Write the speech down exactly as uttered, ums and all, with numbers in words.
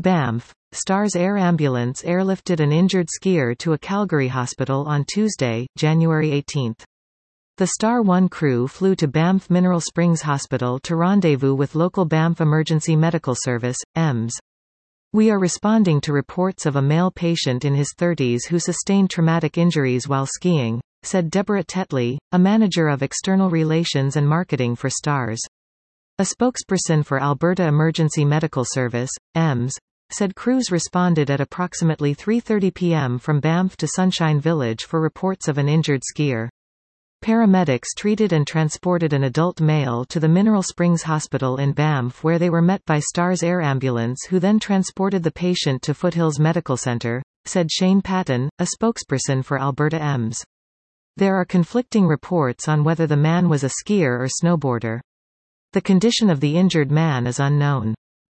Banff, Stars Air Ambulance airlifted an injured skier to a Calgary hospital on Tuesday, January eighteenth. The Star One crew flew to Banff Mineral Springs Hospital to rendezvous with local Banff Emergency Medical Service, E M S. "We are responding to reports of a male patient in his thirties who sustained traumatic injuries while skiing," said Deborah Tetley, a manager of external relations and marketing for Stars. A spokesperson for Alberta Emergency Medical Service, E M S, said crews responded at approximately three thirty p m from Banff to Sunshine Village for reports of an injured skier. Paramedics treated and transported an adult male to the Mineral Springs Hospital in Banff, where they were met by Stars Air Ambulance, who then transported the patient to Foothills Medical Centre, said Shane Patton, a spokesperson for Alberta E M S. There are conflicting reports on whether the man was a skier or snowboarder. The condition of the injured man is unknown.